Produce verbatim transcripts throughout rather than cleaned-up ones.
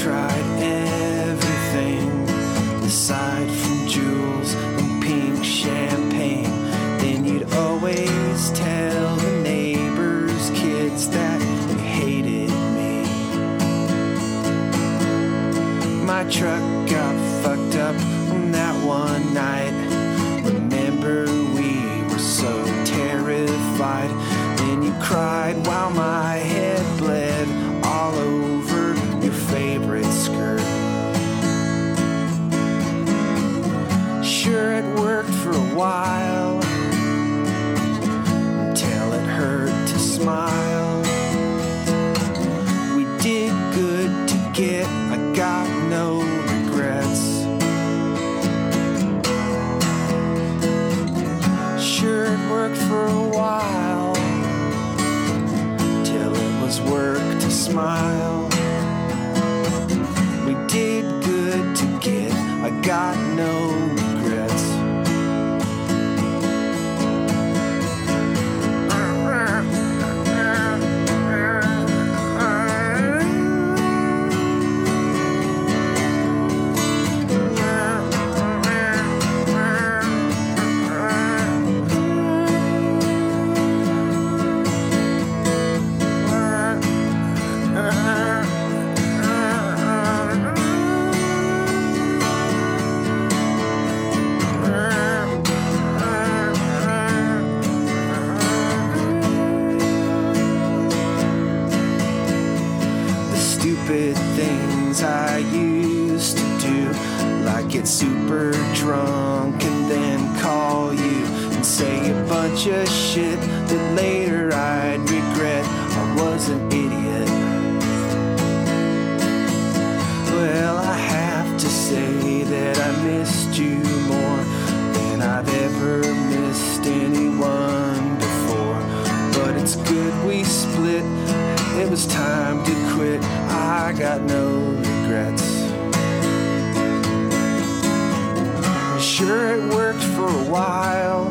tried everything aside from jewels and pink champagne. Then you'd always tell the neighbors' kids that you hated me. My truck got fucked up on that one night. Remember, we were so terrified. Then you cried while my head bled all over your favorite skirt. Sure, it worked for a while, until it hurt to smile. We did good to get, I got no regrets. Sure, it worked for a while, till it was work to smile. We did good to get, I got no regrets. Stupid things I used to do, like get super drunk and then call you and say a bunch of shit that later I'd regret. I was an idiot. Well, I have to say that I missed you more than I've ever missed anyone before. But it's good we split. It was time to quit. I got no regrets. Sure, it worked for a while,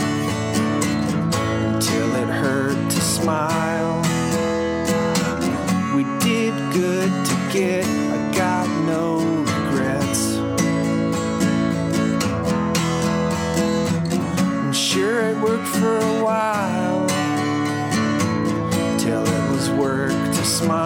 until it hurt to smile. We did good to get, I got no regrets. Sure, it worked for a while, till it was work to smile.